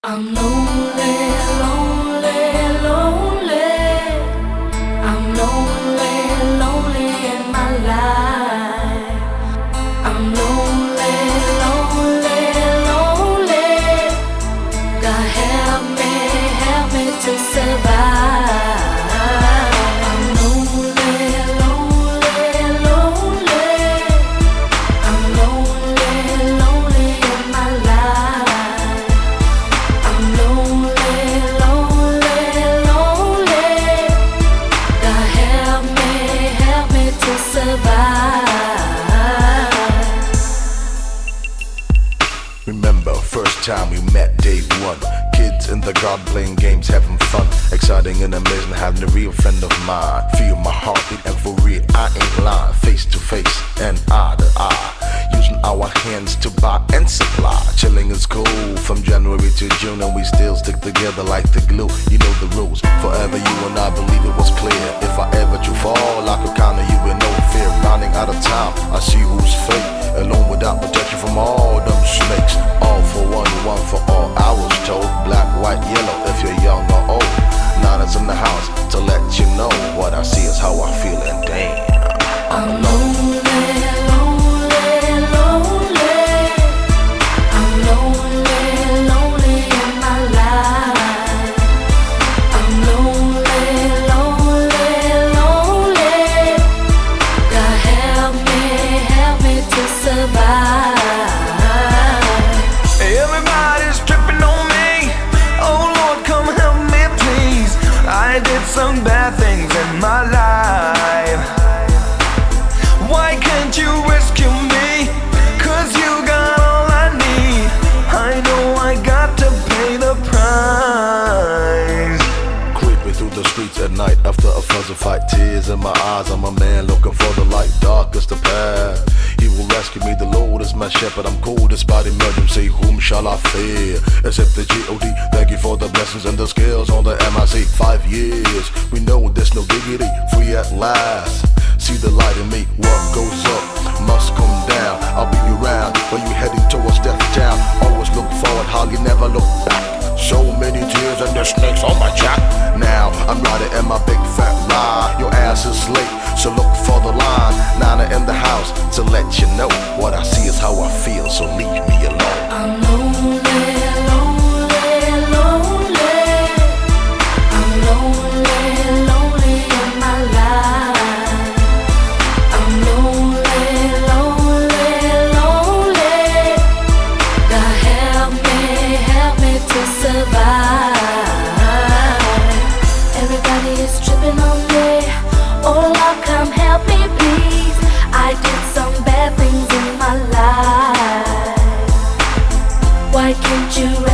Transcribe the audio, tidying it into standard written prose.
I'm lonely, lonely, lonely. I'm lonely, lonely in my life. I'm lonely, lonely, lonely. God help me to survive. I'm lonely, lonely, lonely. I'm lonely, lonely in my life. I'm lonely, lonely, lonely. God help me to survive. Remember, first time we met, day one. Kids in the garden playing games, having fun. Exciting and amazing, having a real friend of mine. Feel my heartbeat and for real, I ain't lying. Face to face and eye to eye. Using our hands to buy and supply. Chilling is cool from January to June, and we still stick together like the glue. You know the rules. Forever you and I believe it was clear. If I ever to fall, I could count on you with no fear. Running out of time, I see who's fake. Alone without protection from all them snakes. All for one, one for all. I was told black, white, yellow. If you're young or old, Nana's in the house to let you know what I see is how I feel, and damn, I'm lonely, lonely, lonely. I'm lonely, lonely in my life. I'm lonely, lonely, lonely. God help me to survive. Everybody's tripping on me. Oh Lord, come help me please. I did some bad things in my life. Why can't you rescue me? 'Cause you got all I need. I know I got to pay the price. creeping through the streets at night after a fuzzy fight. Tears in my eyes, I'm a man looking for the light. Dark is the path, he will rescue me. The Lord is my shepherd, I'm cool despite emergency. Whom shall I fear except the G.O.D.? Thank you for the blessings and the skills on the MIC. 5 years, we know there's no diggity. Free at last, see the light in me. What goes up must come down. I'll be around when you heading towards death town. Always look forward, hardly never look back. So many tears and the snakes on my jack. Now I'm riding in my big fat ride. Your ass is late, so look for the line. Nana in the house to let you know what I see is how I feel, so leave me alone. I'm lonely, lonely, lonely. I'm lonely, lonely in my life. I'm lonely, lonely, lonely. God help me to survive. Everybody is tripping on me. Oh Lord, come help me please. I did some bad things in my life. Why can't you